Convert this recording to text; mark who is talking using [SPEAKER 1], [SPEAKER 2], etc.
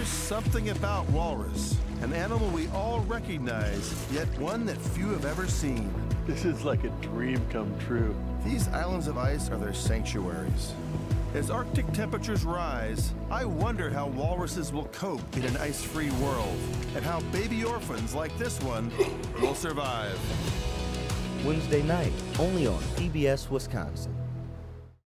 [SPEAKER 1] There's something about walrus, an animal we all recognize, yet one that few have ever seen.
[SPEAKER 2] This is like a dream come true.
[SPEAKER 1] These islands of ice are their sanctuaries. As Arctic temperatures rise, I wonder how walruses will cope in an ice-free world, and how baby orphans like this one will survive.
[SPEAKER 3] Wednesday night, only on PBS Wisconsin.